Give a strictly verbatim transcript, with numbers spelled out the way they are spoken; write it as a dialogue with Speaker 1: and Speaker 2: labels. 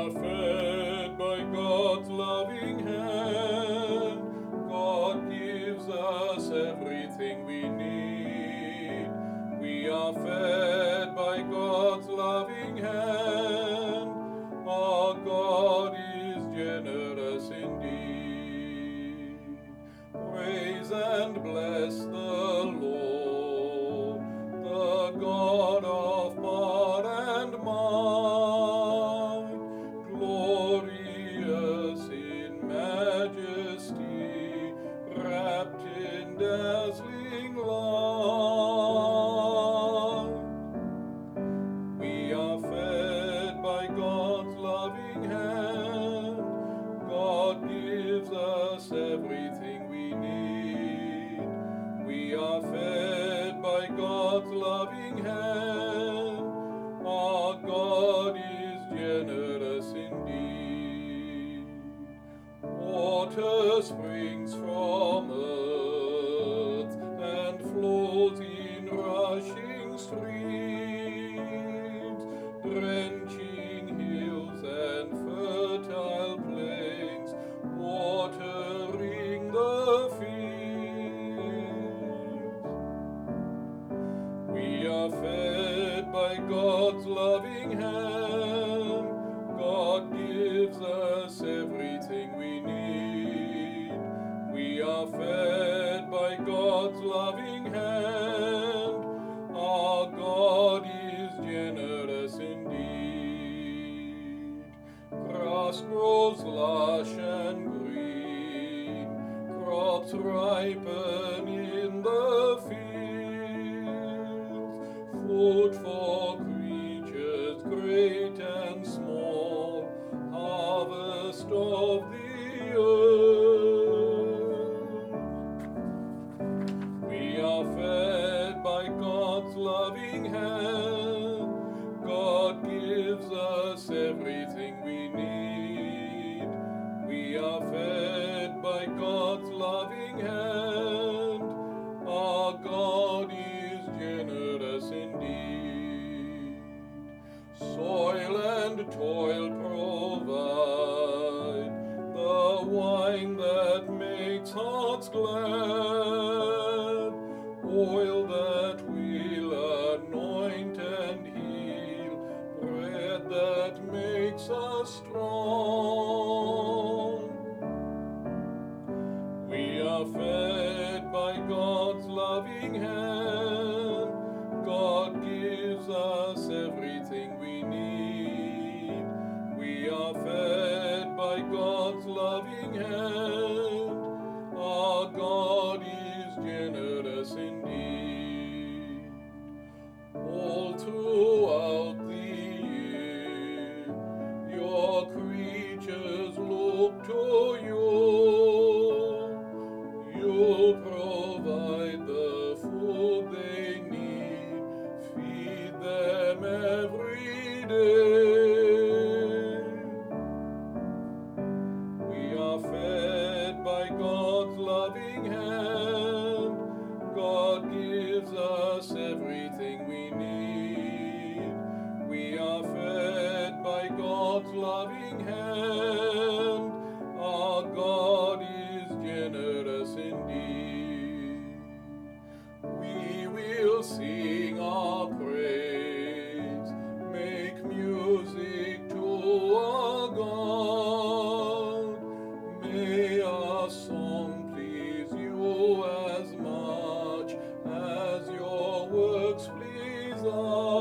Speaker 1: are fed by God's loving hand. God gives us everything we need. We are fed by God's loving hand. Our God is generous indeed. Praise and bless the Lord, the God of power and might, glorious in majesty, wrapped in dazzling light. We are fed by God's loving hand. God gives us everything we need. We are fed by God's loving hand. Our God is generous indeed. Water springs from earth and flows in rushing streams, drenching hills and fertile plains, watering the fields. We are fed by God's loving hand. God gives us everything we need. We are fed by God's loving hand. Our God is generous indeed. Grass grows lush and green, crops ripen in the fields, food for creatures great and small, harvest of the earth. We are fed by God's loving hand. God gives us everything we need. We are fed by God's loving hand. Our God is generous indeed. Soil and toil provide the wine that makes hearts glad, oil that will anoint and heal, bread that makes us strong. We are fed by God's loving hand. God gives us everything we need. We are fed by God's loving hand. Our God is generous indeed. All throughout the year, your creatures look to you. You provide the food they need, feed them every day. We are fed by God's loving hand. God gives us everything we need. We are fed by God's loving hand. Our God is generous indeed. We will sing our praise, make music to our God. May our song please you as much as your works please us.